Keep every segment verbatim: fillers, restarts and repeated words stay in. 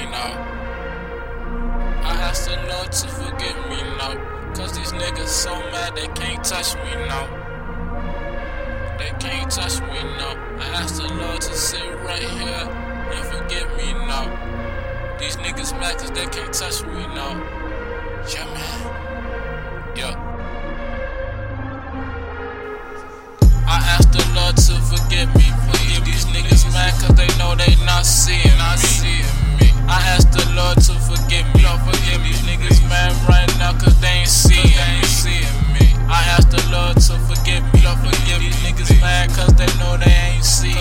now. I ask the Lord to forgive me now, cause these niggas so mad they can't touch me now. They can't touch me now. I ask the Lord to sit right here and forgive me now. These niggas mad cause they can't touch me now. Yeah, man. Yeah. I ask the Lord to forgive me, please. These niggas mad cause they know they not seeing me. I ask the Lord to forgive me. Lord, forgive me. These niggas mad right now cause they ain't seeing me. I ask the Lord to forgive me. Lord, forgive me. These niggas mad cause they know they ain't seeing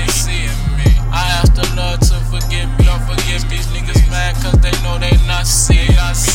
me. I ask the Lord to forgive me. Lord, forgive me. These niggas mad cause they know they not seeing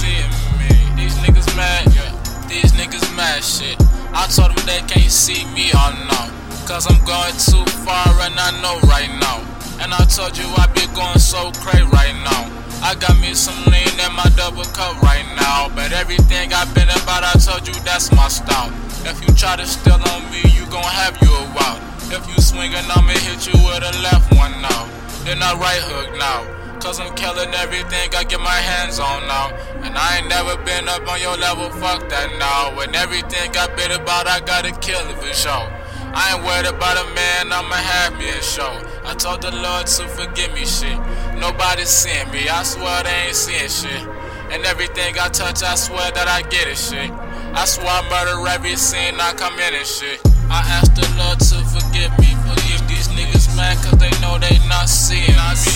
me. These niggas mad, yeah. These niggas mad shit. I told them they can't see me all now, cause I'm going too far and I know right now. And I told you I be going so crazy right now. I got me some lean in my double cup right now, but everything I've been about, I told you that's my style. If you try to steal on me, you gon' have you a while. If you swingin', I'ma hit you with a left one now, then a right hook now, cause I'm killing everything I get my hands on now. And I ain't never been up on your level, fuck that now. And everything I been about, I gotta kill it for sure. I ain't worried about a man, I'ma have me a show. I told the Lord to forgive me shit. Nobody's seeing me, I swear they ain't seeing shit. And everything I touch, I swear that I get it shit. I swear I murder every scene I come in and shit. I ask the Lord to forgive me. Forgive these niggas mad cause they know they not seeing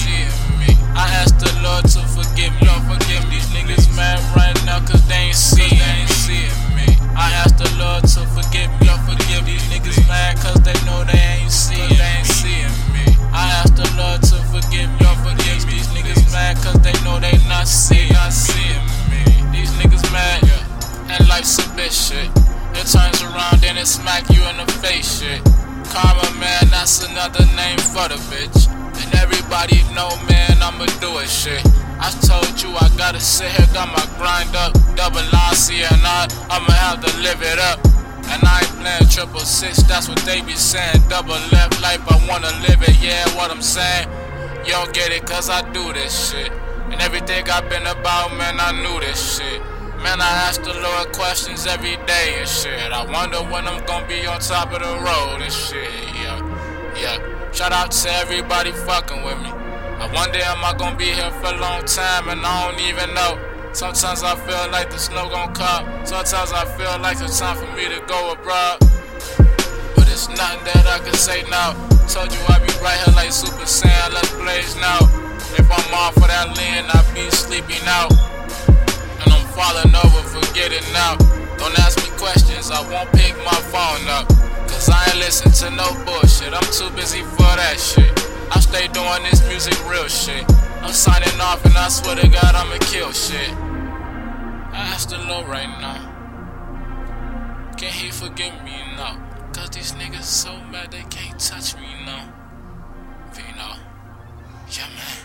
me. I ask the Lord to forgive me. Lord, forgive me. These niggas mad right now cause they ain't seeing me. I ask the Lord to forgive me. Lord, forgive these niggas mad cause they know they ain't seeing me. I ask the Lord to forgive me. Lord, forgive me. These niggas mad cause they know they not seeing me. These niggas mad, yeah. And life's a bitch shit. It turns around and it smack you in the face shit. Karma, man, that's another name for the bitch. And everybody know, man, I'ma do it shit. I told you I gotta sit here, got my grind up. Double I C and I, I'ma have to live it up. And I ain't playing triple six, that's what they be saying. Double left life, I wanna live it, yeah, what I'm saying. You don't get it cause I do this shit. And everything I've been about, man, I knew this shit. Man, I ask the Lord questions every day and shit. I wonder when I'm gonna be on top of the road and shit, yeah, yeah. Shout out to everybody fucking with me. I wonder am I gonna be here for a long time and I don't even know. Sometimes I feel like the snow gon' come. Sometimes I feel like it's time for me to go abroad. But it's nothing that I can say now. Told you I be right here like Super Saiyan, let's blaze now. If I'm off for that lean, I be sleeping out. And I'm falling over, forget it now. Don't ask me questions, I won't pick my phone up. Cause I ain't listen to no bullshit, I'm too busy for that shit. I stay doing this music real shit. I'm signing off and I swear to God I'ma kill shit. I ask the Lord right now, can he forgive me now? Cause these niggas so mad they can't touch me now. Vino, yeah man.